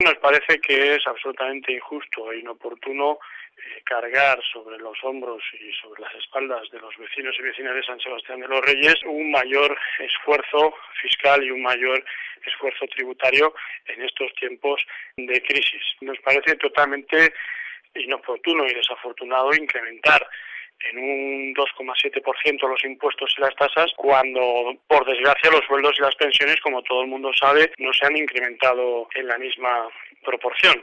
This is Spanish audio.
Nos parece que es absolutamente injusto e inoportuno cargar sobre los hombros y sobre las espaldas de los vecinos y vecinas de San Sebastián de los Reyes un mayor esfuerzo fiscal y un mayor esfuerzo tributario en estos tiempos de crisis. Nos parece totalmente inoportuno y desafortunado incrementar en un 2,7% los impuestos y las tasas cuando, por desgracia, los sueldos y las pensiones, como todo el mundo sabe, no se han incrementado en la misma proporción.